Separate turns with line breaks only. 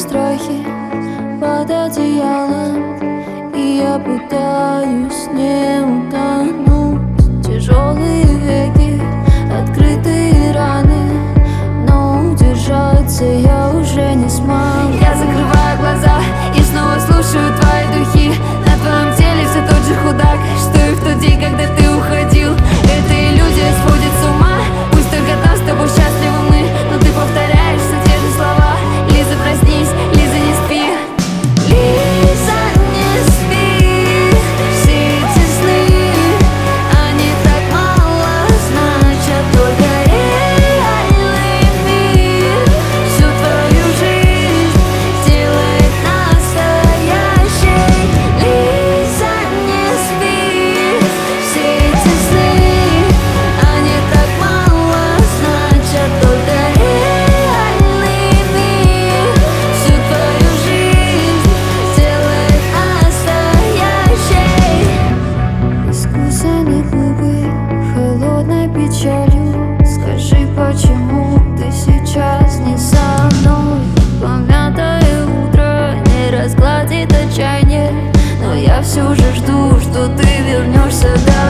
страхи под одеялом, и я пытаюсь не утонуть. Тяжелые веки, открытые раны, но удержаться я уже не смогу.
Я закрываю глаза и снова слушаю твои духи. На твоем теле все тот же худак, что и в тот день, когда ты уходил. Эта иллюзия сводит с ума. Пусть только там с тобой счастливы мы, но ты повторяешь все те же слова. Лиза, проснись, Лиза, не спи.
Лиза, не спи. Все эти сны, они так мало значат. Только реальный мир всю твою жизнь делает настоящей. Лиза, не спи. Все эти сны, они так мало значат. Только реальный мир всю твою жизнь делает настоящей. Искусаны губы холодной печалью. Скажи, почему ты сейчас не со мной? Помятое утро не разгладит отчаяние, но я все же жду, что ты вернешься домой.